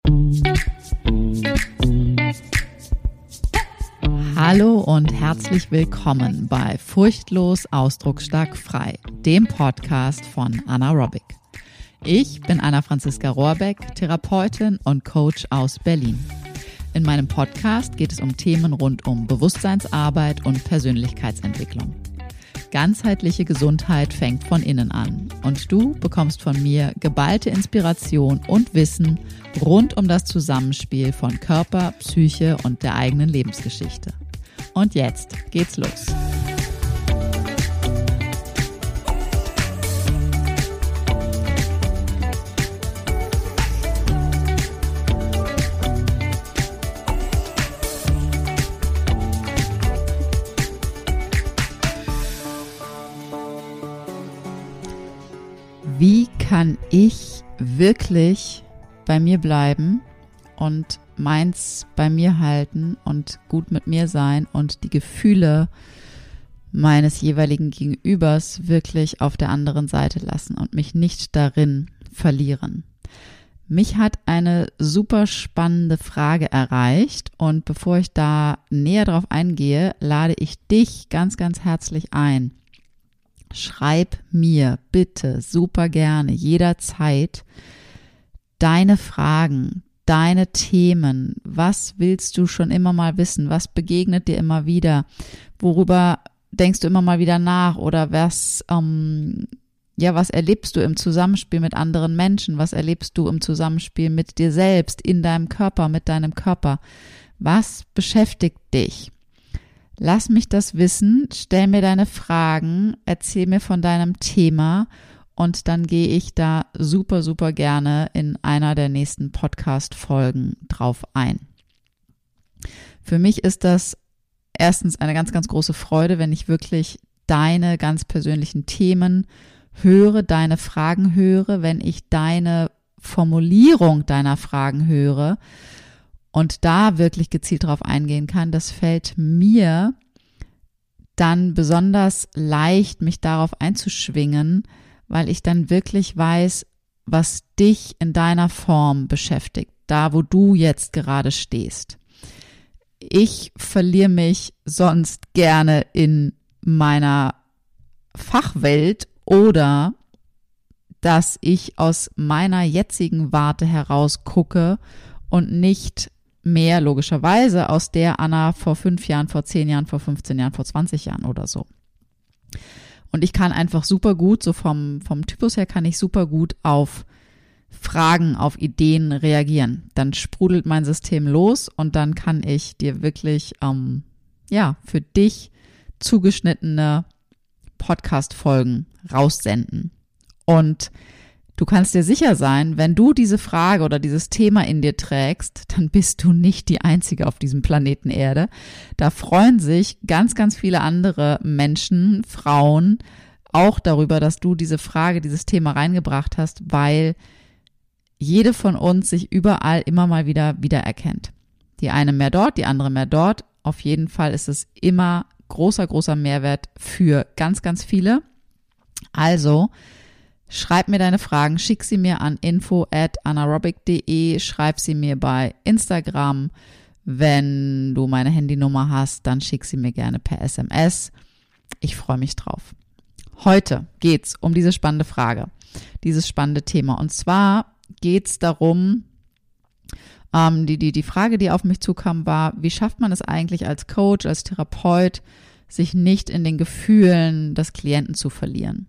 Hallo und herzlich willkommen bei Furchtlos Ausdrucksstark frei, dem Podcast von Anna Robic. Ich bin Anna-Franziska Rohrbeck, Therapeutin und Coach aus Berlin. In meinem Podcast geht es um Themen rund um Bewusstseinsarbeit und Persönlichkeitsentwicklung. Ganzheitliche Gesundheit fängt von innen an und du bekommst von mir geballte Inspiration und Wissen rund um das Zusammenspiel von Körper, Psyche und der eigenen Lebensgeschichte. Und jetzt geht's los. Wie kann ich wirklich bei mir bleiben und meins bei mir halten und gut mit mir sein und die Gefühle meines jeweiligen Gegenübers wirklich auf der anderen Seite lassen und mich nicht darin verlieren? Mich hat eine super spannende Frage erreicht und bevor ich da näher drauf eingehe, lade ich dich ganz, ganz herzlich ein. Schreib mir bitte super gerne jederzeit deine Fragen, deine Themen. Was willst du schon immer mal wissen? Was begegnet dir immer wieder? Worüber denkst du immer mal wieder nach? Oder was erlebst du im Zusammenspiel mit anderen Menschen? Was erlebst du im Zusammenspiel mit dir selbst, in deinem Körper, mit deinem Körper? Was beschäftigt dich? Lass mich das wissen, stell mir deine Fragen, erzähl mir von deinem Thema und dann gehe ich da super, super gerne in einer der nächsten Podcast-Folgen drauf ein. Für mich ist das erstens eine ganz, ganz große Freude, wenn ich wirklich deine ganz persönlichen Themen höre, deine Fragen höre, wenn ich deine Formulierung deiner Fragen höre und da wirklich gezielt drauf eingehen kann. Das fällt mir dann besonders leicht, mich darauf einzuschwingen, weil ich dann wirklich weiß, was dich in deiner Form beschäftigt, da wo du jetzt gerade stehst. Ich verliere mich sonst gerne in meiner Fachwelt oder dass ich aus meiner jetzigen Warte heraus gucke und nicht mehr logischerweise aus der Anna vor 5 Jahren, vor 10 Jahren, vor 15 Jahren, vor 20 Jahren oder so. Und ich kann einfach super gut, so vom Typus her kann ich super gut auf Fragen, auf Ideen reagieren. Dann sprudelt mein System los und dann kann ich dir wirklich, für dich zugeschnittene Podcast-Folgen raussenden. Und du kannst dir sicher sein, wenn du diese Frage oder dieses Thema in dir trägst, dann bist du nicht die Einzige auf diesem Planeten Erde. Da freuen sich ganz, ganz viele andere Menschen, Frauen, auch darüber, dass du diese Frage, dieses Thema reingebracht hast, weil jede von uns sich überall immer mal wieder wiedererkennt. Die eine mehr dort, die andere mehr dort. Auf jeden Fall ist es immer großer, großer Mehrwert für ganz, ganz viele. Also, schreib mir deine Fragen, schick sie mir an info@anarobic.de, schreib sie mir bei Instagram. Wenn du meine Handynummer hast, dann schick sie mir gerne per SMS. Ich freue mich drauf. Heute geht's um diese spannende Frage, dieses spannende Thema. Und zwar geht's darum, die Frage, die auf mich zukam, war, wie schafft man es eigentlich als Coach, als Therapeut, sich nicht in den Gefühlen des Klienten zu verlieren?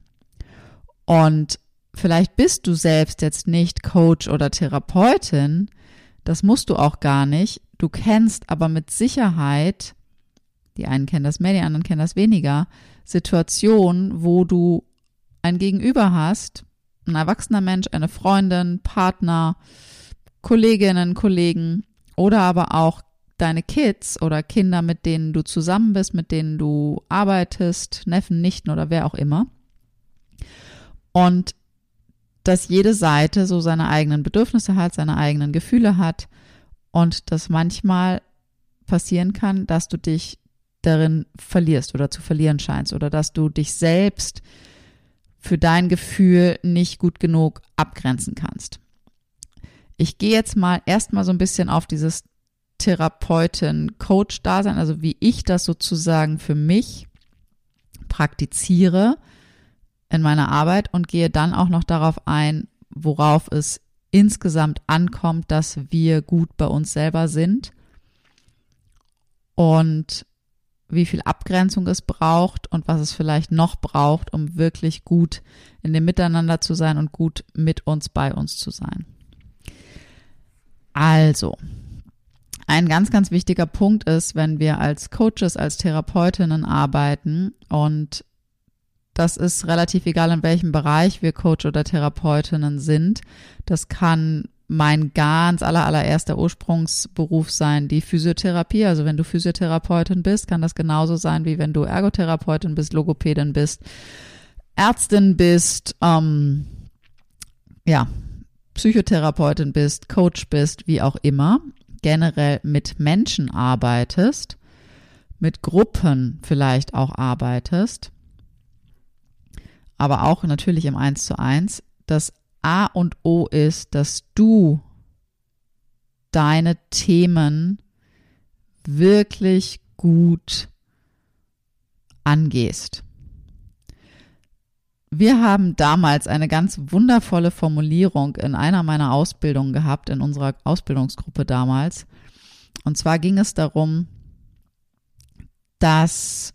Und vielleicht bist du selbst jetzt nicht Coach oder Therapeutin, das musst du auch gar nicht. Du kennst aber mit Sicherheit, die einen kennen das mehr, die anderen kennen das weniger, Situationen, wo du ein Gegenüber hast, ein erwachsener Mensch, eine Freundin, Partner, Kolleginnen, Kollegen oder aber auch deine Kids oder Kinder, mit denen du zusammen bist, mit denen du arbeitest, Neffen, Nichten oder wer auch immer. Und dass jede Seite so seine eigenen Bedürfnisse hat, seine eigenen Gefühle hat und dass manchmal passieren kann, dass du dich darin verlierst oder zu verlieren scheinst oder dass du dich selbst für dein Gefühl nicht gut genug abgrenzen kannst. Ich gehe jetzt mal erstmal so ein bisschen auf dieses Therapeutin-Coach-Dasein, also wie ich das sozusagen für mich praktiziere in meiner Arbeit und gehe dann auch noch darauf ein, worauf es insgesamt ankommt, dass wir gut bei uns selber sind und wie viel Abgrenzung es braucht und was es vielleicht noch braucht, um wirklich gut in dem Miteinander zu sein und gut mit uns, bei uns zu sein. Also, ein ganz, ganz wichtiger Punkt ist, wenn wir als Coaches, als Therapeutinnen arbeiten, und das ist relativ egal, in welchem Bereich wir Coach oder Therapeutinnen sind. Das kann mein ganz allererster Ursprungsberuf sein, die Physiotherapie. Also wenn du Physiotherapeutin bist, kann das genauso sein, wie wenn du Ergotherapeutin bist, Logopädin bist, Ärztin bist, Psychotherapeutin bist, Coach bist, wie auch immer. Generell mit Menschen arbeitest, mit Gruppen vielleicht auch arbeitest, aber auch natürlich im 1:1. Das A und O ist, dass du deine Themen wirklich gut angehst. Wir haben damals eine ganz wundervolle Formulierung in einer meiner Ausbildungen gehabt, in unserer Ausbildungsgruppe damals. Und zwar ging es darum, dass,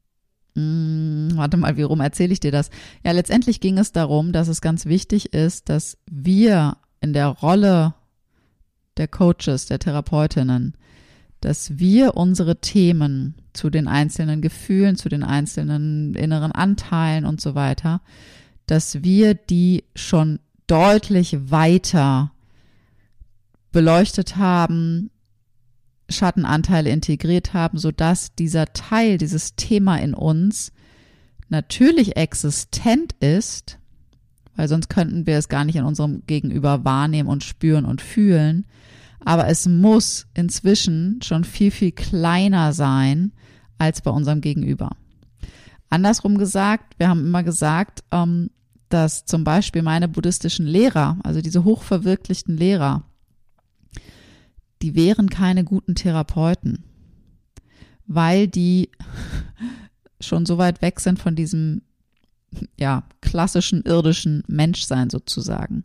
wie rum erzähle ich dir das? Ja, letztendlich ging es darum, dass es ganz wichtig ist, dass wir in der Rolle der Coaches, der Therapeutinnen, dass wir unsere Themen zu den einzelnen Gefühlen, zu den einzelnen inneren Anteilen und so weiter, dass wir die schon deutlich weiter beleuchtet haben, Schattenanteile integriert haben, sodass dieser Teil, dieses Thema in uns natürlich existent ist, weil sonst könnten wir es gar nicht in unserem Gegenüber wahrnehmen und spüren und fühlen. Aber es muss inzwischen schon viel, viel kleiner sein als bei unserem Gegenüber. Andersrum gesagt, wir haben immer gesagt, dass zum Beispiel meine buddhistischen Lehrer, also diese hochverwirklichten Lehrer, die wären keine guten Therapeuten, weil die schon so weit weg sind von diesem klassischen irdischen Menschsein sozusagen.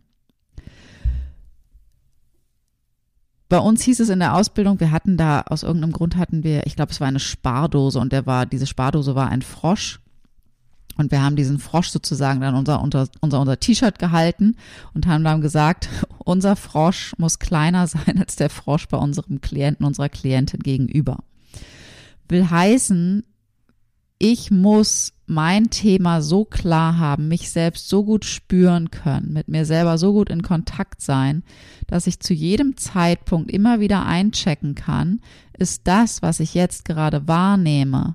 Bei uns hieß es in der Ausbildung, aus irgendeinem Grund ich glaube, es war eine Spardose und diese Spardose war ein Frosch. Und wir haben diesen Frosch sozusagen dann unser T-Shirt gehalten und haben dann gesagt, unser Frosch muss kleiner sein als der Frosch bei unserem Klienten, unserer Klientin gegenüber. Will heißen, ich muss mein Thema so klar haben, mich selbst so gut spüren können, mit mir selber so gut in Kontakt sein, dass ich zu jedem Zeitpunkt immer wieder einchecken kann, ist das, was ich jetzt gerade wahrnehme,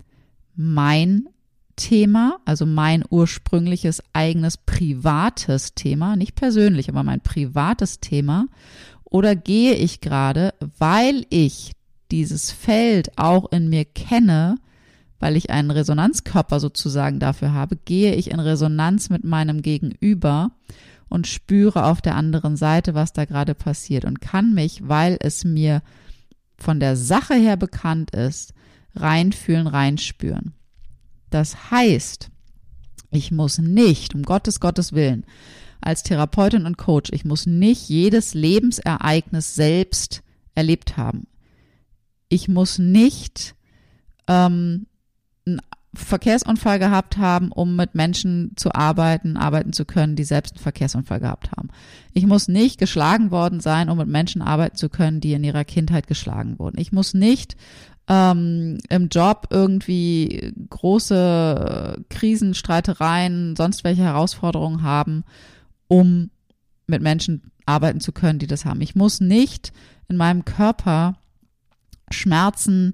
mein Thema, also mein ursprüngliches eigenes privates Thema, nicht persönlich, aber mein privates Thema, oder gehe ich gerade, weil ich dieses Feld auch in mir kenne, weil ich einen Resonanzkörper sozusagen dafür habe, gehe ich in Resonanz mit meinem Gegenüber und spüre auf der anderen Seite, was da gerade passiert und kann mich, weil es mir von der Sache her bekannt ist, reinfühlen, reinspüren. Das heißt, ich muss nicht, um Gottes Willen, als Therapeutin und Coach, ich muss nicht jedes Lebensereignis selbst erlebt haben. Ich muss nicht einen Verkehrsunfall gehabt haben, um mit Menschen arbeiten zu können, die selbst einen Verkehrsunfall gehabt haben. Ich muss nicht geschlagen worden sein, um mit Menschen arbeiten zu können, die in ihrer Kindheit geschlagen wurden. Ich muss nicht im Job irgendwie große Krisen, Streitereien, sonst welche Herausforderungen haben, um mit Menschen arbeiten zu können, die das haben. Ich muss nicht in meinem Körper Schmerzen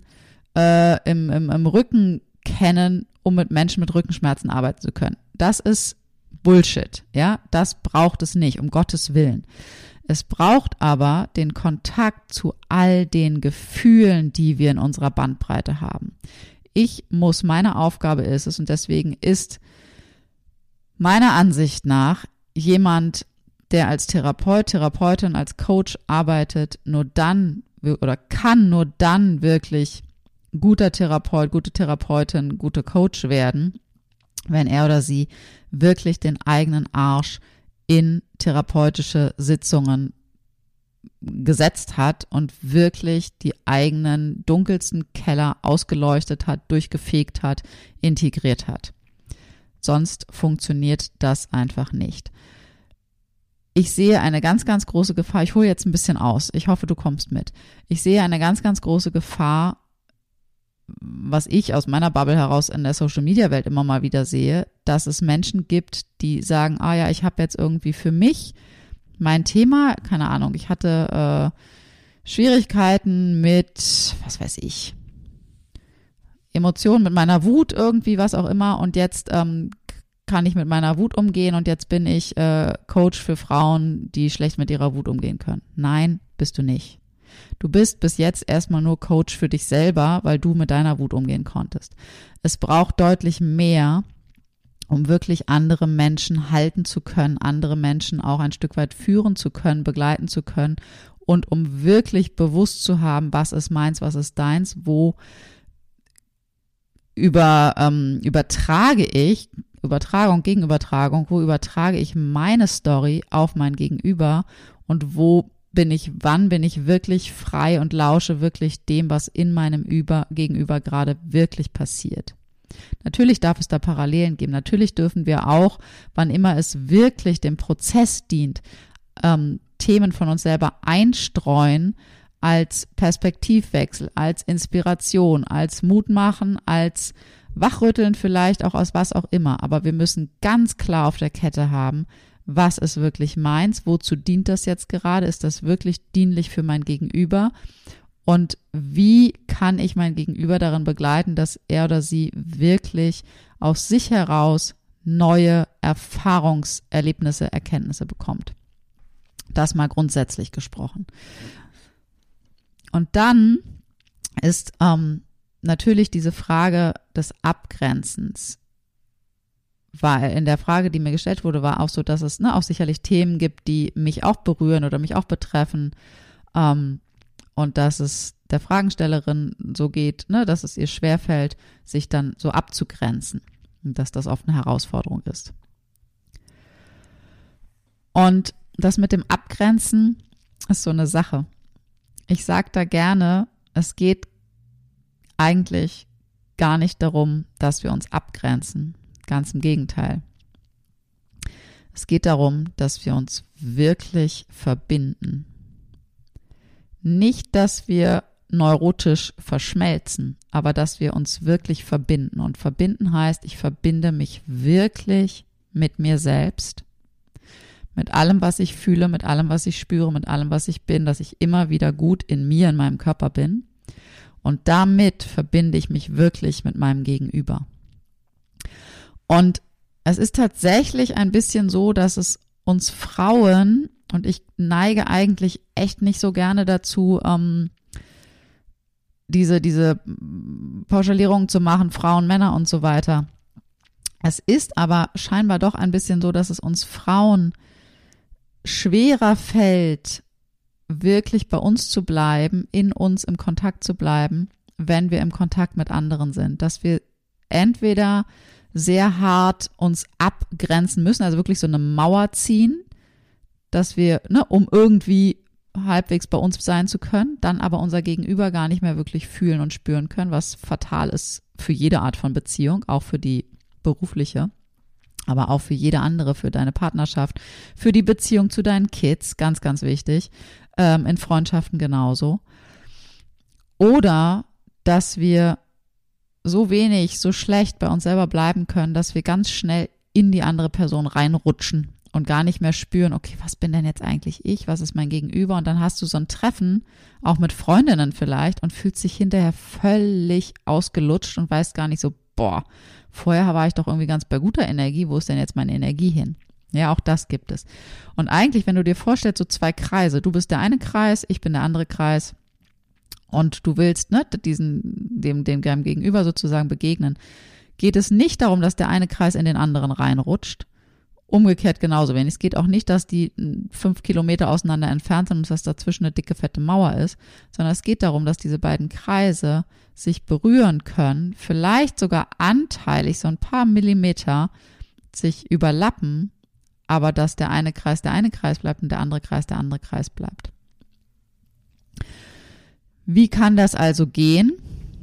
im Rücken kennen, um mit Menschen mit Rückenschmerzen arbeiten zu können. Das ist Bullshit, ja, das braucht es nicht, um Gottes Willen. Es braucht aber den Kontakt zu all den Gefühlen, die wir in unserer Bandbreite haben. Meine Aufgabe ist es, und deswegen ist meiner Ansicht nach jemand, der als Therapeut, Therapeutin, als Coach arbeitet, nur dann oder kann nur dann wirklich guter Therapeut, gute Therapeutin, guter Coach werden, wenn er oder sie wirklich den eigenen Arsch in therapeutische Sitzungen gesetzt hat und wirklich die eigenen dunkelsten Keller ausgeleuchtet hat, durchgefegt hat, integriert hat. Sonst funktioniert das einfach nicht. Ich sehe eine ganz, ganz große Gefahr. Ich hole jetzt ein bisschen aus. Ich hoffe, du kommst mit. Ich sehe eine ganz, ganz große Gefahr, was ich aus meiner Bubble heraus in der Social-Media-Welt immer mal wieder sehe, dass es Menschen gibt, die sagen, ich habe jetzt irgendwie für mich mein Thema, keine Ahnung, ich hatte Schwierigkeiten mit, was weiß ich, Emotionen, mit meiner Wut irgendwie, was auch immer, und jetzt kann ich mit meiner Wut umgehen und jetzt bin ich Coach für Frauen, die schlecht mit ihrer Wut umgehen können. Nein, bist du nicht. Du bist bis jetzt erstmal nur Coach für dich selber, weil du mit deiner Wut umgehen konntest. Es braucht deutlich mehr, um wirklich andere Menschen halten zu können, andere Menschen auch ein Stück weit führen zu können, begleiten zu können und um wirklich bewusst zu haben, was ist meins, was ist deins, wo übertrage ich meine Story auf mein Gegenüber und wann bin ich wirklich frei und lausche wirklich dem, was in meinem Gegenüber gerade wirklich passiert. Natürlich darf es da Parallelen geben. Natürlich dürfen wir auch, wann immer es wirklich dem Prozess dient, Themen von uns selber einstreuen als Perspektivwechsel, als Inspiration, als Mut machen, als Wachrütteln vielleicht auch aus was auch immer. Aber wir müssen ganz klar auf der Kette haben, was ist wirklich meins, wozu dient das jetzt gerade, ist das wirklich dienlich für mein Gegenüber und wie kann ich mein Gegenüber darin begleiten, dass er oder sie wirklich aus sich heraus neue Erfahrungserlebnisse, Erkenntnisse bekommt. Das mal grundsätzlich gesprochen. Und dann ist natürlich diese Frage des Abgrenzens, weil in der Frage, die mir gestellt wurde, war auch so, dass es auch sicherlich Themen gibt, die mich auch berühren oder mich auch betreffen und dass es der Fragestellerin so geht, dass es ihr schwerfällt, sich dann so abzugrenzen und dass das oft eine Herausforderung ist. Und das mit dem Abgrenzen ist so eine Sache. Ich sage da gerne, es geht eigentlich gar nicht darum, dass wir uns abgrenzen. Ganz im Gegenteil. Es geht darum, dass wir uns wirklich verbinden. Nicht, dass wir neurotisch verschmelzen, aber dass wir uns wirklich verbinden. Und verbinden heißt, ich verbinde mich wirklich mit mir selbst, mit allem, was ich fühle, mit allem, was ich spüre, mit allem, was ich bin, dass ich immer wieder gut in mir, in meinem Körper bin. Und damit verbinde ich mich wirklich mit meinem Gegenüber. Und es ist tatsächlich ein bisschen so, dass es uns Frauen, und ich neige eigentlich echt nicht so gerne dazu, diese Pauschalierung zu machen, Frauen, Männer und so weiter. Es ist aber scheinbar doch ein bisschen so, dass es uns Frauen schwerer fällt, wirklich bei uns zu bleiben, in uns im Kontakt zu bleiben, wenn wir im Kontakt mit anderen sind. Dass wir entweder sehr hart uns abgrenzen müssen, also wirklich so eine Mauer ziehen, dass wir, um irgendwie halbwegs bei uns sein zu können, dann aber unser Gegenüber gar nicht mehr wirklich fühlen und spüren können, was fatal ist für jede Art von Beziehung, auch für die berufliche, aber auch für jede andere, für deine Partnerschaft, für die Beziehung zu deinen Kids, ganz, ganz wichtig, in Freundschaften genauso. Oder, dass wir so wenig, so schlecht bei uns selber bleiben können, dass wir ganz schnell in die andere Person reinrutschen und gar nicht mehr spüren, okay, was bin denn jetzt eigentlich ich, was ist mein Gegenüber? Und dann hast du so ein Treffen, auch mit Freundinnen vielleicht, und fühlst dich hinterher völlig ausgelutscht und weißt gar nicht so, vorher war ich doch irgendwie ganz bei guter Energie, wo ist denn jetzt meine Energie hin? Ja, auch das gibt es. Und eigentlich, wenn du dir vorstellst, so zwei Kreise, du bist der eine Kreis, ich bin der andere Kreis, und du willst dem Gegenüber sozusagen begegnen, geht es nicht darum, dass der eine Kreis in den anderen reinrutscht Umgekehrt genauso wenig. Es geht auch nicht, dass die 5 Kilometer auseinander entfernt sind und dass dazwischen eine dicke, fette Mauer ist, sondern es geht darum, dass diese beiden Kreise sich berühren können, vielleicht sogar anteilig so ein paar Millimeter sich überlappen, aber dass der eine Kreis bleibt und der andere Kreis bleibt. Wie kann das also gehen?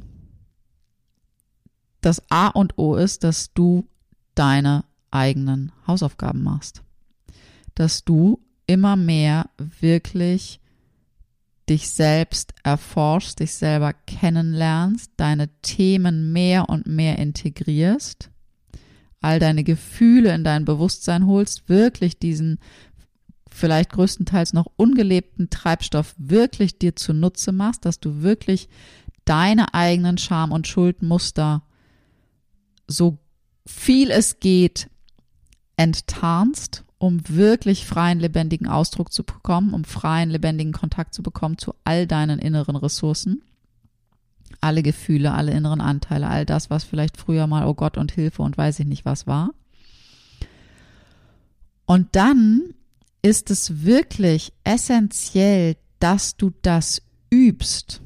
Das A und O ist, dass du deine eigenen Hausaufgaben machst. Dass du immer mehr wirklich dich selbst erforschst, dich selber kennenlernst, deine Themen mehr und mehr integrierst, all deine Gefühle in dein Bewusstsein holst, wirklich diesen vielleicht größtenteils noch ungelebten Treibstoff wirklich dir zunutze machst, dass du wirklich deine eigenen Scham- und Schuldmuster so viel es geht enttarnst, um wirklich freien, lebendigen Ausdruck zu bekommen, um freien, lebendigen Kontakt zu bekommen zu all deinen inneren Ressourcen, alle Gefühle, alle inneren Anteile, all das, was vielleicht früher mal, oh Gott und Hilfe und weiß ich nicht was war. Und dann ist es wirklich essentiell, dass du das übst,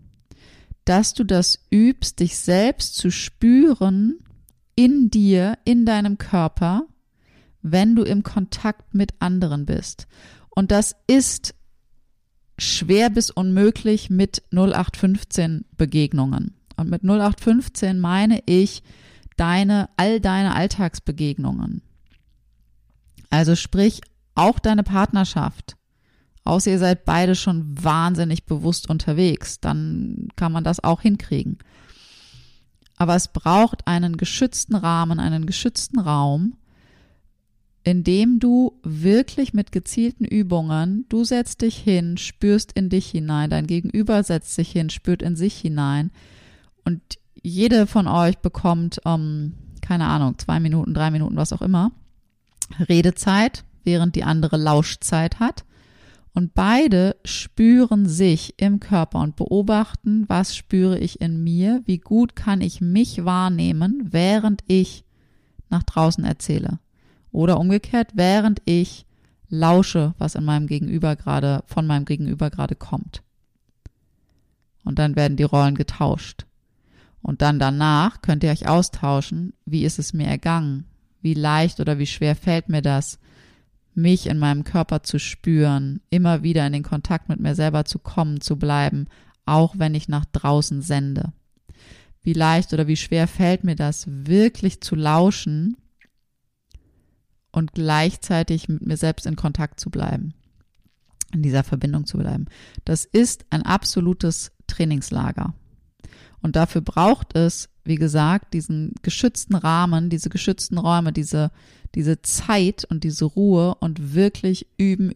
dich selbst zu spüren in dir, in deinem Körper, wenn du im Kontakt mit anderen bist. Und das ist schwer bis unmöglich mit 0815 Begegnungen. Und mit 0815 meine ich all deine Alltagsbegegnungen. Also sprich, auch deine Partnerschaft. Außer ihr seid beide schon wahnsinnig bewusst unterwegs, dann kann man das auch hinkriegen. Aber es braucht einen geschützten Rahmen, einen geschützten Raum, in dem du wirklich mit gezielten Übungen, du setzt dich hin, spürst in dich hinein, dein Gegenüber setzt sich hin, spürt in sich hinein und jede von euch bekommt, 2 Minuten, 3 Minuten, was auch immer, Redezeit, während die andere Lauschzeit hat. Und beide spüren sich im Körper und beobachten, was spüre ich in mir, wie gut kann ich mich wahrnehmen, während ich nach draußen erzähle. Oder umgekehrt, während ich lausche, was von meinem Gegenüber gerade kommt. Und dann werden die Rollen getauscht. Und dann danach könnt ihr euch austauschen, wie ist es mir ergangen, wie leicht oder wie schwer fällt mir das, mich in meinem Körper zu spüren, immer wieder in den Kontakt mit mir selber zu kommen, zu bleiben, auch wenn ich nach draußen sende. Wie leicht oder wie schwer fällt mir das, wirklich zu lauschen und gleichzeitig mit mir selbst in Kontakt zu bleiben, in dieser Verbindung zu bleiben. Das ist ein absolutes Trainingslager. Und dafür braucht es, wie gesagt, diesen geschützten Rahmen, diese geschützten Räume, diese Zeit und diese Ruhe und wirklich üben.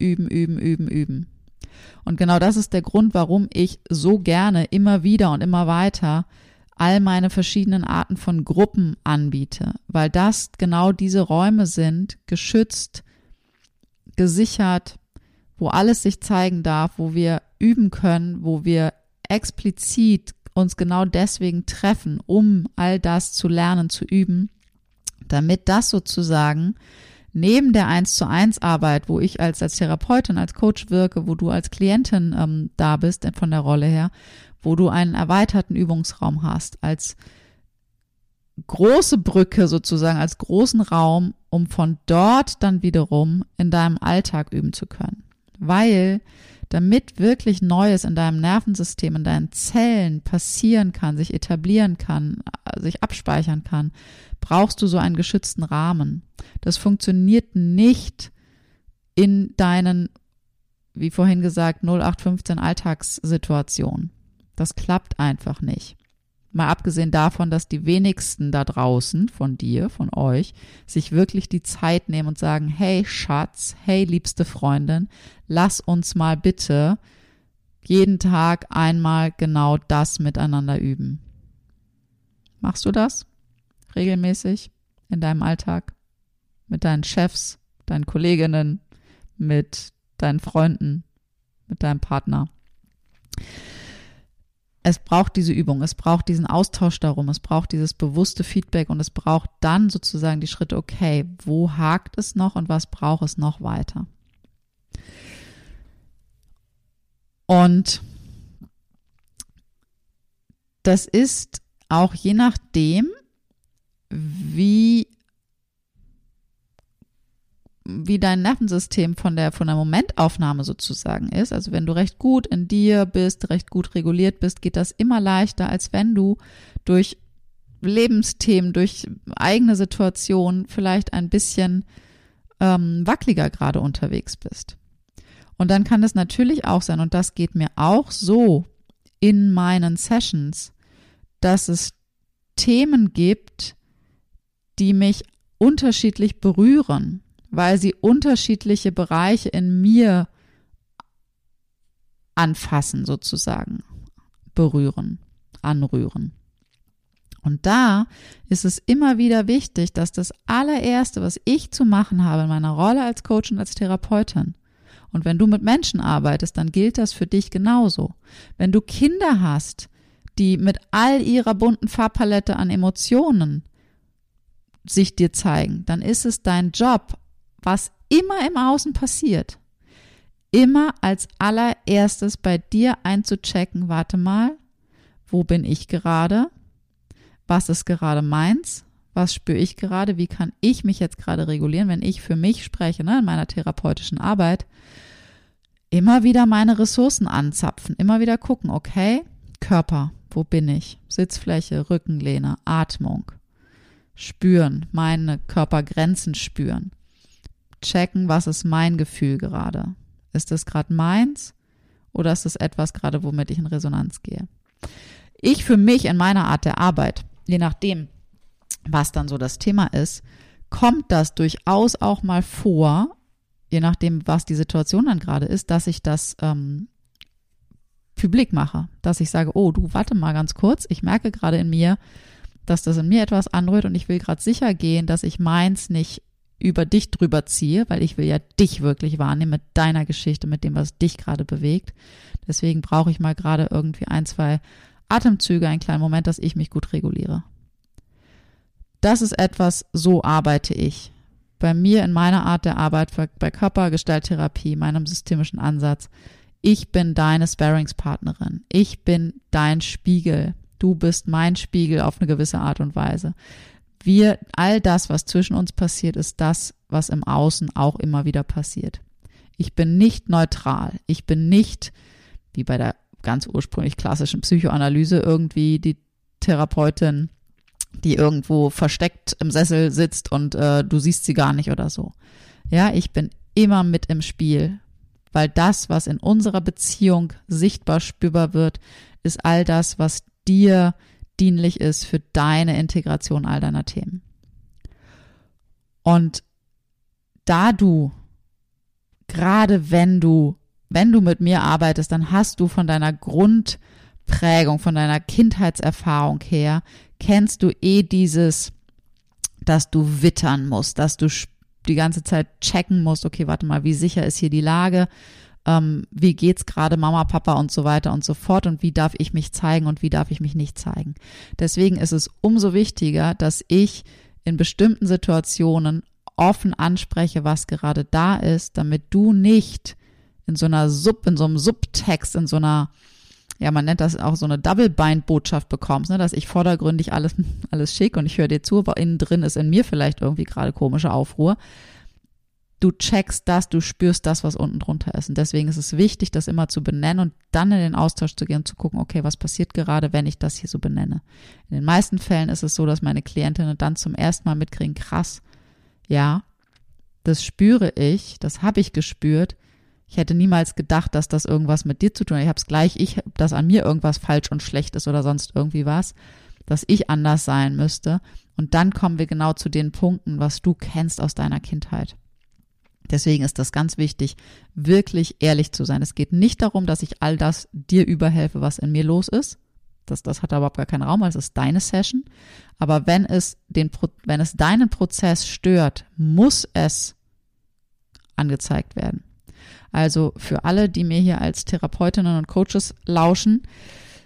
Und genau das ist der Grund, warum ich so gerne immer wieder und immer weiter all meine verschiedenen Arten von Gruppen anbiete, weil das genau diese Räume sind, geschützt, gesichert, wo alles sich zeigen darf, wo wir üben können, wo wir explizit uns genau deswegen treffen, um all das zu lernen, zu üben, damit das sozusagen neben der 1:1 Arbeit, wo ich als Therapeutin, als Coach wirke, wo du als Klientin da bist, von der Rolle her, wo du einen erweiterten Übungsraum hast, als große Brücke sozusagen, als großen Raum, um von dort dann wiederum in deinem Alltag üben zu können. Weil damit wirklich Neues in deinem Nervensystem, in deinen Zellen passieren kann, sich etablieren kann, sich abspeichern kann, brauchst du so einen geschützten Rahmen. Das funktioniert nicht in deinen, wie vorhin gesagt, 0815 Alltagssituationen. Das klappt einfach nicht. Mal abgesehen davon, dass die wenigsten da draußen von dir, von euch, sich wirklich die Zeit nehmen und sagen, hey Schatz, hey liebste Freundin, lass uns mal bitte jeden Tag einmal genau das miteinander üben. Machst du das regelmäßig in deinem Alltag? Mit deinen Chefs, deinen Kolleginnen, mit deinen Freunden, mit deinem Partner? es braucht diese Übung, es braucht diesen Austausch darum, es braucht dieses bewusste Feedback und es braucht dann sozusagen die Schritte, okay, wo hakt es noch und was braucht es noch weiter? Und das ist auch je nachdem, wie dein Nervensystem von der Momentaufnahme sozusagen ist. Also wenn du recht gut in dir bist, recht gut reguliert bist, geht das immer leichter, als wenn du durch Lebensthemen, durch eigene Situationen vielleicht ein bisschen wackeliger gerade unterwegs bist. Und dann kann es natürlich auch sein, und das geht mir auch so in meinen Sessions, dass es Themen gibt, die mich unterschiedlich berühren, weil sie unterschiedliche Bereiche in mir anfassen sozusagen, berühren, anrühren. Und da ist es immer wieder wichtig, dass das allererste, was ich zu machen habe in meiner Rolle als Coach und als Therapeutin, und wenn du mit Menschen arbeitest, dann gilt das für dich genauso. Wenn du Kinder hast, die mit all ihrer bunten Farbpalette an Emotionen sich dir zeigen, dann ist es dein Job, was immer im Außen passiert, immer als allererstes bei dir einzuchecken, warte mal, wo bin ich gerade? Was ist gerade meins? Was spüre ich gerade? Wie kann ich mich jetzt gerade regulieren, wenn ich für mich spreche, in meiner therapeutischen Arbeit? Immer wieder meine Ressourcen anzapfen, immer wieder gucken, okay, Körper, wo bin ich? Sitzfläche, Rückenlehne, Atmung. Spüren, meine Körpergrenzen spüren. Checken, was ist mein Gefühl gerade? Ist das gerade meins oder ist es etwas gerade, womit ich in Resonanz gehe? Ich für mich in meiner Art der Arbeit, je nachdem, was dann so das Thema ist, kommt das durchaus auch mal vor, je nachdem, was die Situation dann gerade ist, dass ich das publik mache, dass ich sage, oh, du, warte mal ganz kurz, ich merke gerade in mir, dass das in mir etwas anrührt und ich will gerade sicher gehen, dass ich meins nicht über dich drüber ziehe, weil ich will ja dich wirklich wahrnehmen mit deiner Geschichte, mit dem, was dich gerade bewegt. Deswegen brauche ich mal gerade irgendwie 1, 2 Atemzüge, einen kleinen Moment, dass ich mich gut reguliere. Das ist etwas, so arbeite ich. Bei mir in meiner Art der Arbeit, bei Körpergestalttherapie, meinem systemischen Ansatz. Ich bin deine Sparringspartnerin. Ich bin dein Spiegel. Du bist mein Spiegel auf eine gewisse Art und Weise. All das, was zwischen uns passiert, ist das, was im Außen auch immer wieder passiert. Ich bin nicht neutral. Ich bin nicht, wie bei der ganz ursprünglich klassischen Psychoanalyse, irgendwie die Therapeutin, die irgendwo versteckt im Sessel sitzt und du siehst sie gar nicht oder so. Ja, ich bin immer mit im Spiel, weil das, was in unserer Beziehung sichtbar spürbar wird, ist all das, was dir dienlich ist für deine Integration all deiner Themen. Und da gerade wenn du mit mir arbeitest, dann hast du von deiner Grundprägung, von deiner Kindheitserfahrung her, kennst du dieses, dass du wittern musst, dass du die ganze Zeit checken musst, okay, warte mal, wie sicher ist hier die Lage, wie geht's gerade Mama, Papa und so weiter und so fort und wie darf ich mich zeigen und wie darf ich mich nicht zeigen. Deswegen ist es umso wichtiger, dass ich in bestimmten Situationen offen anspreche, was gerade da ist, damit du nicht in so einem Subtext, in so einer, ja, man nennt das auch so eine Double-Bind-Botschaft bekommst, ne, dass ich vordergründig alles schick und ich höre dir zu, aber innen drin ist in mir vielleicht irgendwie gerade komische Aufruhr. Du checkst das, du spürst das, was unten drunter ist. Und deswegen ist es wichtig, das immer zu benennen und dann in den Austausch zu gehen und zu gucken, okay, was passiert gerade, wenn ich das hier so benenne. In den meisten Fällen ist es so, dass meine Klientinnen dann zum ersten Mal mitkriegen, krass, ja, das spüre ich, das habe ich gespürt. Ich hätte niemals gedacht, dass das irgendwas mit dir zu tun hat. Dass an mir irgendwas falsch und schlecht ist oder sonst irgendwie was, dass ich anders sein müsste. Und dann kommen wir genau zu den Punkten, was du kennst aus deiner Kindheit. Deswegen ist das ganz wichtig, wirklich ehrlich zu sein. Es geht nicht darum, dass ich all das dir überhelfe, was in mir los ist. Das hat da überhaupt gar keinen Raum, weil es ist deine Session. Aber wenn es deinen Prozess stört, muss es angezeigt werden. Also für alle, die mir hier als Therapeutinnen und Coaches lauschen,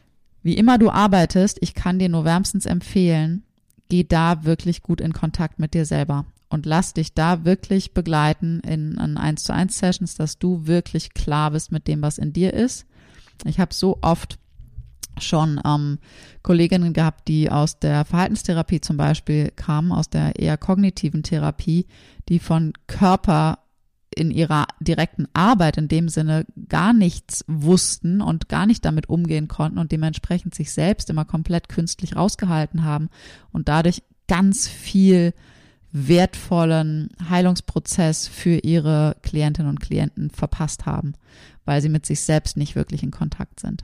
Wie immer du arbeitest, ich kann dir nur wärmstens empfehlen, geh da wirklich gut in Kontakt mit dir selber und lass dich da wirklich begleiten in 1:1 Sessions, dass du wirklich klar bist mit dem, was in dir ist. Ich habe so oft schon Kolleginnen gehabt, die aus der Verhaltenstherapie zum Beispiel kamen, aus der eher kognitiven Therapie, die von Körper in ihrer direkten Arbeit in dem Sinne gar nichts wussten und gar nicht damit umgehen konnten und dementsprechend sich selbst immer komplett künstlich rausgehalten haben und dadurch ganz viel wertvollen Heilungsprozess für ihre Klientinnen und Klienten verpasst haben, weil sie mit sich selbst nicht wirklich in Kontakt sind.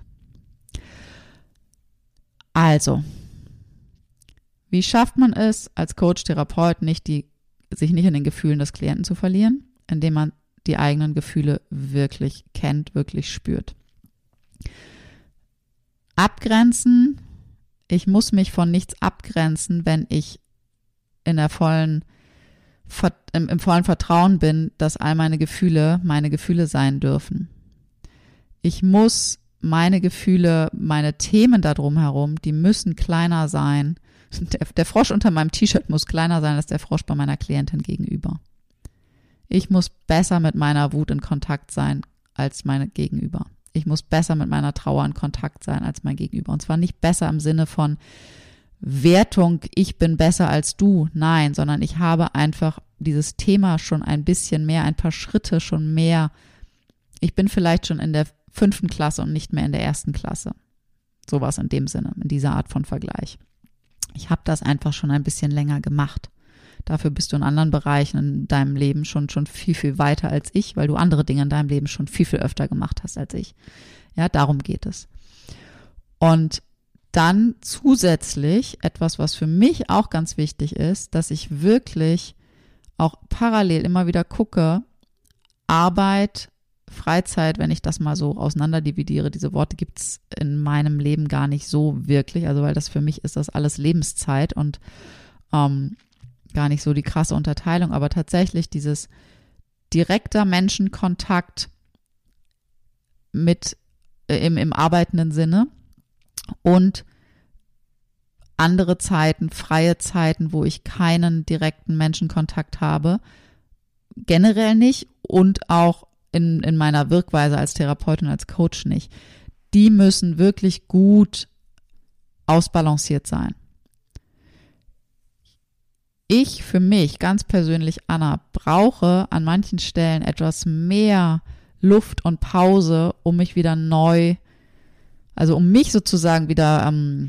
Also, wie schafft man es als Coach, Therapeut sich nicht in den Gefühlen des Klienten zu verlieren, indem man die eigenen Gefühle wirklich kennt, wirklich spürt? Abgrenzen. Ich muss mich von nichts abgrenzen, wenn ich im vollen Vertrauen bin, dass all meine Gefühle sein dürfen. Ich muss meine Gefühle, meine Themen da drumherum, die müssen kleiner sein. Der Frosch unter meinem T-Shirt muss kleiner sein als der Frosch bei meiner Klientin gegenüber. Ich muss besser mit meiner Wut in Kontakt sein als meine Gegenüber. Ich muss besser mit meiner Trauer in Kontakt sein als mein Gegenüber. Und zwar nicht besser im Sinne von Wertung, ich bin besser als du. Nein, sondern ich habe einfach dieses Thema schon ein bisschen mehr, ein paar Schritte schon mehr. Ich bin vielleicht schon in der 5. Klasse und nicht mehr in der 1. Klasse. Sowas in dem Sinne, in dieser Art von Vergleich. Ich habe das einfach schon ein bisschen länger gemacht. Dafür bist du in anderen Bereichen in deinem Leben schon viel, viel weiter als ich, weil du andere Dinge in deinem Leben schon viel, viel öfter gemacht hast als ich. Ja, darum geht es. Und dann zusätzlich etwas, was für mich auch ganz wichtig ist, dass ich wirklich auch parallel immer wieder gucke, Arbeit, Freizeit, wenn ich das mal so auseinanderdividiere, diese Worte gibt's in meinem Leben gar nicht so wirklich, also weil das für mich ist das alles Lebenszeit und gar nicht so die krasse Unterteilung, aber tatsächlich dieses direkter Menschenkontakt mit im arbeitenden Sinne und andere Zeiten, freie Zeiten, wo ich keinen direkten Menschenkontakt habe, generell nicht und auch in meiner Wirkweise als Therapeutin, als Coach nicht. Die müssen wirklich gut ausbalanciert sein. Ich für mich, ganz persönlich, Anna, brauche an manchen Stellen etwas mehr Luft und Pause, um mich wieder um mich sozusagen wieder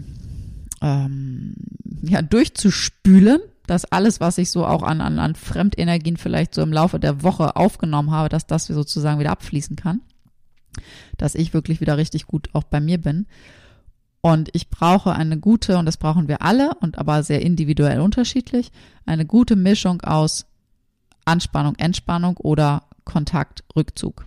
durchzuspülen, dass alles, was ich so auch an Fremdenergien vielleicht so im Laufe der Woche aufgenommen habe, dass das sozusagen wieder abfließen kann, dass ich wirklich wieder richtig gut auch bei mir bin. Und ich brauche eine gute, und das brauchen wir alle, und aber sehr individuell unterschiedlich, eine gute Mischung aus Anspannung, Entspannung oder Kontakt, Rückzug.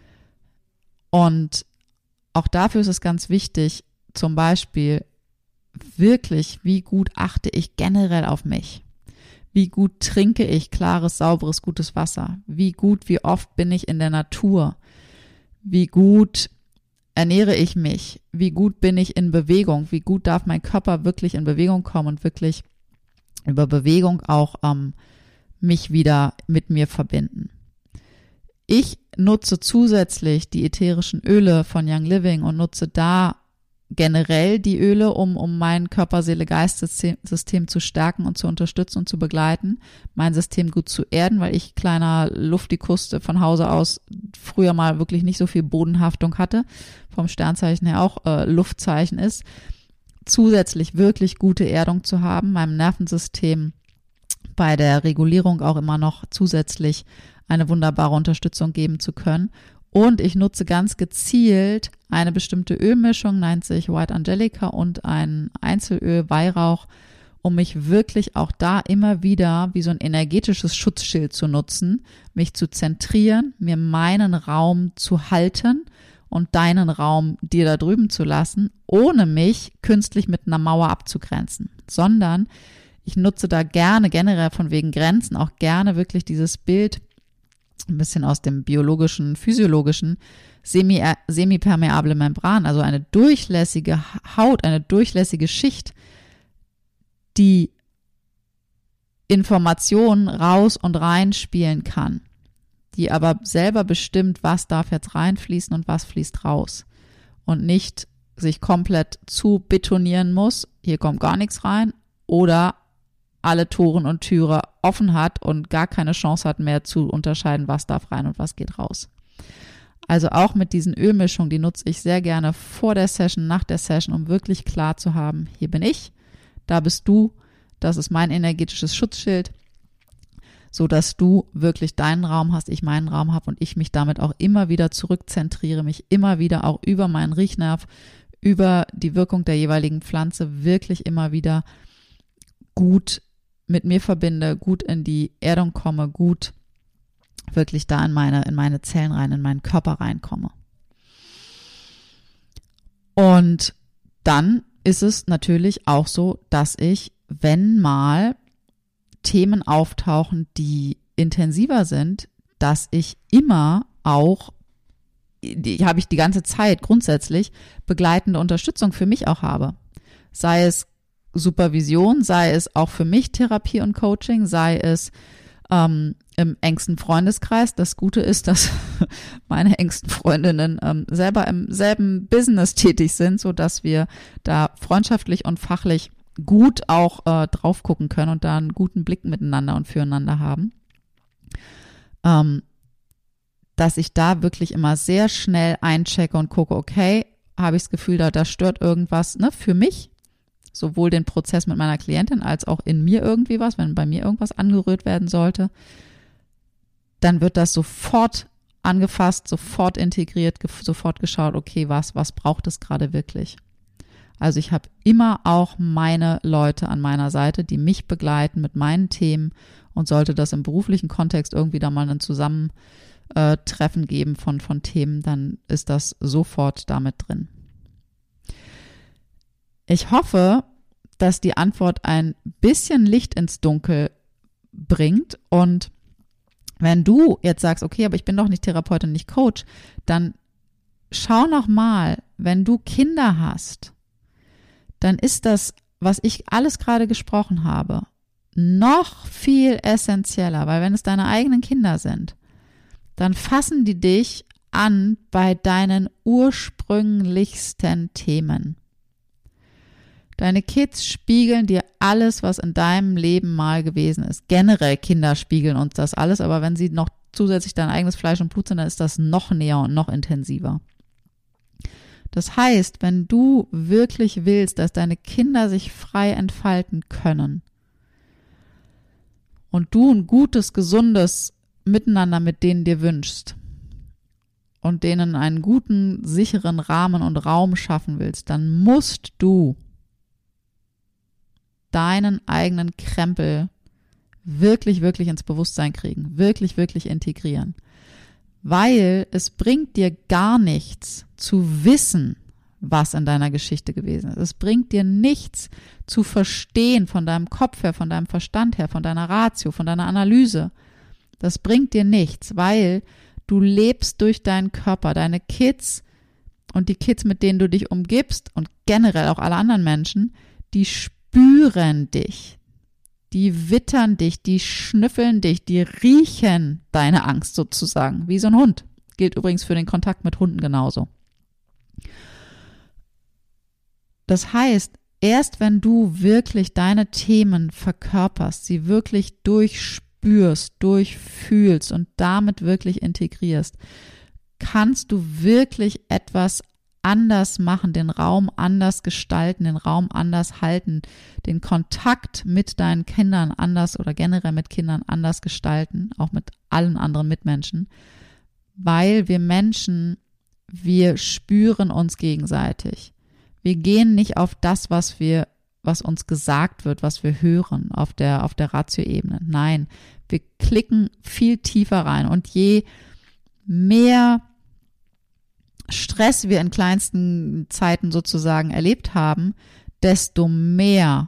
Und auch dafür ist es ganz wichtig, zum Beispiel wirklich, wie gut achte ich generell auf mich? Wie gut trinke ich klares, sauberes, gutes Wasser? Wie oft bin ich in der Natur? Wie gut ernähre ich mich? Wie gut bin ich in Bewegung? Wie gut darf mein Körper wirklich in Bewegung kommen und wirklich über Bewegung auch mich wieder mit mir verbinden? Ich nutze zusätzlich die ätherischen Öle von Young Living und nutze da generell die Öle, um mein Körper-Seele-Geist-System zu stärken und zu unterstützen und zu begleiten, mein System gut zu erden, weil ich kleiner Luftikuste von Hause aus früher mal wirklich nicht so viel Bodenhaftung hatte, vom Sternzeichen her auch Luftzeichen ist, zusätzlich wirklich gute Erdung zu haben, meinem Nervensystem bei der Regulierung auch immer noch zusätzlich eine wunderbare Unterstützung geben zu können. Und ich nutze ganz gezielt eine bestimmte Ölmischung, nennt sich White Angelica, und ein Einzelöl, Weihrauch, um mich wirklich auch da immer wieder wie so ein energetisches Schutzschild zu nutzen, mich zu zentrieren, mir meinen Raum zu halten und deinen Raum dir da drüben zu lassen, ohne mich künstlich mit einer Mauer abzugrenzen, sondern ich nutze da gerne, generell von wegen Grenzen, auch gerne wirklich dieses Bild ein bisschen aus dem biologischen, physiologischen, semipermeable Membran, also eine durchlässige Haut, eine durchlässige Schicht, die Informationen raus und rein spielen kann, die aber selber bestimmt, was darf jetzt reinfließen und was fließt raus und nicht sich komplett zu betonieren muss, hier kommt gar nichts rein, oder alle Toren und Türe offen hat und gar keine Chance hat mehr zu unterscheiden, was darf rein und was geht raus. Also auch mit diesen Ölmischungen, die nutze ich sehr gerne vor der Session, nach der Session, um wirklich klar zu haben, hier bin ich, da bist du, das ist mein energetisches Schutzschild, so dass du wirklich deinen Raum hast, ich meinen Raum habe und ich mich damit auch immer wieder zurückzentriere, mich immer wieder auch über meinen Riechnerv, über die Wirkung der jeweiligen Pflanze wirklich immer wieder gut mit mir verbinde, gut in die Erdung komme, gut wirklich da in meine Zellen rein, in meinen Körper reinkomme. Und dann ist es natürlich auch so, dass ich, wenn mal Themen auftauchen, die intensiver sind, dass ich immer auch, die habe ich die ganze Zeit grundsätzlich, begleitende Unterstützung für mich auch habe. Sei es Supervision, sei es auch für mich Therapie und Coaching, sei es im engsten Freundeskreis. Das Gute ist, dass meine engsten Freundinnen selber im selben Business tätig sind, so dass wir da freundschaftlich und fachlich gut auch drauf gucken können und da einen guten Blick miteinander und füreinander haben. Dass ich da wirklich immer sehr schnell einchecke und gucke, okay, habe ich das Gefühl, da stört irgendwas, ne, für mich, sowohl den Prozess mit meiner Klientin als auch in mir irgendwie was, wenn bei mir irgendwas angerührt werden sollte, dann wird das sofort angefasst, sofort integriert, sofort geschaut, okay, was braucht es gerade wirklich? Also ich habe immer auch meine Leute an meiner Seite, die mich begleiten mit meinen Themen, und sollte das im beruflichen Kontext irgendwie da mal ein Zusammentreffen geben von Themen, dann ist das sofort damit drin. Ich hoffe, dass die Antwort ein bisschen Licht ins Dunkel bringt, und wenn du jetzt sagst, okay, aber ich bin doch nicht Therapeutin, nicht Coach, dann schau noch mal, wenn du Kinder hast, dann ist das, was ich alles gerade gesprochen habe, noch viel essentieller, weil wenn es deine eigenen Kinder sind, dann fassen die dich an bei deinen ursprünglichsten Themen. Deine Kids spiegeln dir alles, was in deinem Leben mal gewesen ist. Generell Kinder spiegeln uns das alles, aber wenn sie noch zusätzlich dein eigenes Fleisch und Blut sind, dann ist das noch näher und noch intensiver. Das heißt, wenn du wirklich willst, dass deine Kinder sich frei entfalten können und du ein gutes, gesundes Miteinander mit denen dir wünschst und denen einen guten, sicheren Rahmen und Raum schaffen willst, dann musst du deinen eigenen Krempel wirklich, wirklich ins Bewusstsein kriegen, wirklich, wirklich integrieren. Weil es bringt dir gar nichts zu wissen, was in deiner Geschichte gewesen ist. Es bringt dir nichts zu verstehen von deinem Kopf her, von deinem Verstand her, von deiner Ratio, von deiner Analyse. Das bringt dir nichts, weil du lebst durch deinen Körper. Deine Kids und die Kids, mit denen du dich umgibst, und generell auch alle anderen Menschen, die spüren dich, die wittern dich, die schnüffeln dich, die riechen deine Angst sozusagen, wie so ein Hund. Gilt übrigens für den Kontakt mit Hunden genauso. Das heißt, erst wenn du wirklich deine Themen verkörperst, sie wirklich durchspürst, durchfühlst und damit wirklich integrierst, kannst du wirklich etwas anders machen, den Raum anders gestalten, den Raum anders halten, den Kontakt mit deinen Kindern anders oder generell mit Kindern anders gestalten, auch mit allen anderen Mitmenschen, weil wir Menschen, wir spüren uns gegenseitig. Wir gehen nicht auf das, was uns gesagt wird, was wir hören, auf der Ratio-Ebene. Nein, wir klicken viel tiefer rein, und je mehr Stress wir in kleinsten Zeiten sozusagen erlebt haben, desto mehr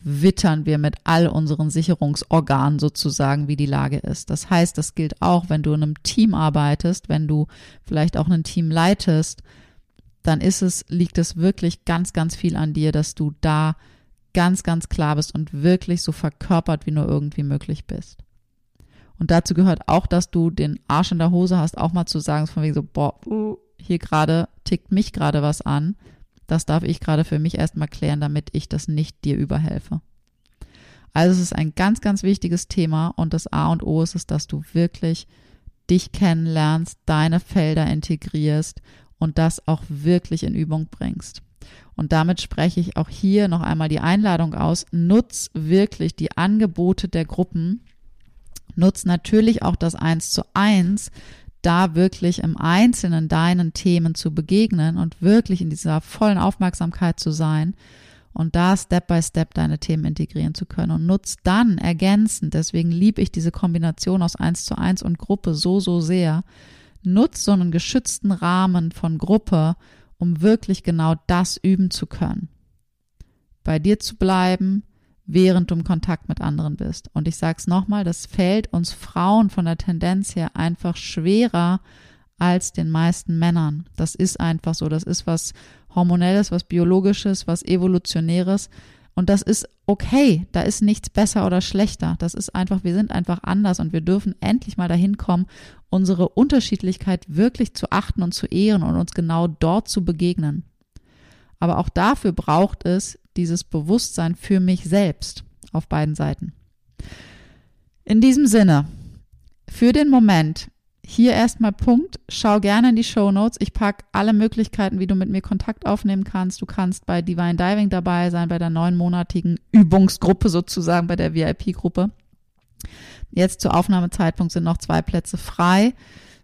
wittern wir mit all unseren Sicherungsorganen sozusagen, wie die Lage ist. Das heißt, das gilt auch, wenn du in einem Team arbeitest, wenn du vielleicht auch ein Team leitest, dann liegt es wirklich ganz, ganz viel an dir, dass du da ganz, ganz klar bist und wirklich so verkörpert, wie nur irgendwie möglich bist. Und dazu gehört auch, dass du den Arsch in der Hose hast, auch mal zu sagen, von wegen so, boah, hier gerade tickt mich gerade was an. Das darf ich gerade für mich erstmal klären, damit ich das nicht dir überhelfe. Also es ist ein ganz, ganz wichtiges Thema und das A und O ist es, dass du wirklich dich kennenlernst, deine Felder integrierst und das auch wirklich in Übung bringst. Und damit spreche ich auch hier noch einmal die Einladung aus. Nutz wirklich die Angebote der Gruppen. Nutz natürlich auch das 1:1, da wirklich im Einzelnen deinen Themen zu begegnen und wirklich in dieser vollen Aufmerksamkeit zu sein und da Step by Step deine Themen integrieren zu können. Und nutz dann ergänzend, deswegen liebe ich diese Kombination aus 1:1 und Gruppe so, so sehr, nutz so einen geschützten Rahmen von Gruppe, um wirklich genau das üben zu können. Bei dir zu bleiben, während du im Kontakt mit anderen bist. Und ich sage es nochmal, das fällt uns Frauen von der Tendenz her einfach schwerer als den meisten Männern. Das ist einfach so. Das ist was Hormonelles, was Biologisches, was Evolutionäres. Und das ist okay. Da ist nichts besser oder schlechter. Das ist einfach, wir sind einfach anders und wir dürfen endlich mal dahin kommen, unsere Unterschiedlichkeit wirklich zu achten und zu ehren und uns genau dort zu begegnen. Aber auch dafür braucht es dieses Bewusstsein für mich selbst auf beiden Seiten. In diesem Sinne, für den Moment hier erstmal Punkt. Schau gerne in die Shownotes. Ich packe alle Möglichkeiten, wie du mit mir Kontakt aufnehmen kannst. Du kannst bei Divine Diving dabei sein, bei der 9-monatigen Übungsgruppe sozusagen, bei der VIP-Gruppe. Jetzt zu Aufnahmezeitpunkt sind noch 2 Plätze frei.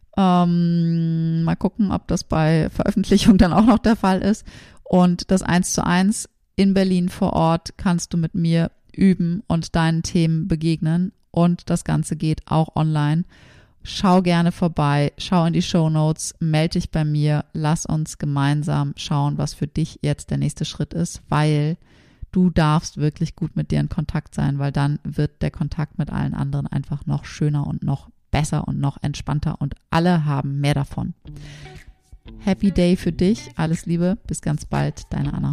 Mal gucken, ob das bei Veröffentlichung dann auch noch der Fall ist. Und das 1:1 in Berlin vor Ort kannst du mit mir üben und deinen Themen begegnen. Und das Ganze geht auch online. Schau gerne vorbei, schau in die Shownotes, melde dich bei mir, lass uns gemeinsam schauen, was für dich jetzt der nächste Schritt ist, weil du darfst wirklich gut mit dir in Kontakt sein, weil dann wird der Kontakt mit allen anderen einfach noch schöner und noch besser und noch entspannter und alle haben mehr davon. Happy Day für dich, alles Liebe, bis ganz bald, deine Anna.